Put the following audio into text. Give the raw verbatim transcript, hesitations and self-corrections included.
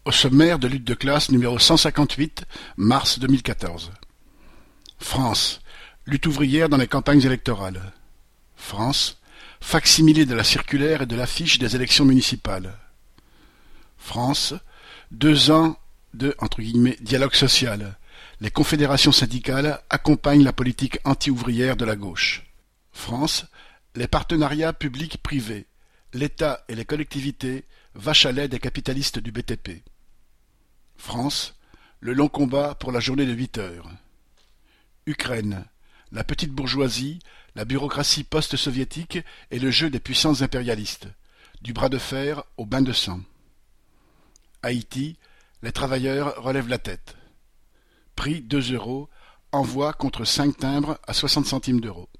Au sommaire de Lutte de classe numéro cent cinquante-huit, mars deux mille quatorze. France. Lutte ouvrière dans les campagnes électorales. France. Facsimilé de la circulaire et de l'affiche des élections municipales. France. Deux ans de entre guillemets, dialogue social. Les confédérations syndicales accompagnent la politique anti-ouvrière de la gauche. France. Les partenariats publics-privés. L'État et les collectivités, vache à lait des capitalistes du B T P. France. Le long combat pour la journée de huit heures. Ukraine. La petite bourgeoisie, la bureaucratie post-soviétique et le jeu des puissances impérialistes. Du bras de fer au bain de sang. Haïti. Les travailleurs relèvent la tête. Prix deux euros. Envoi contre cinq timbres à soixante centimes d'euros.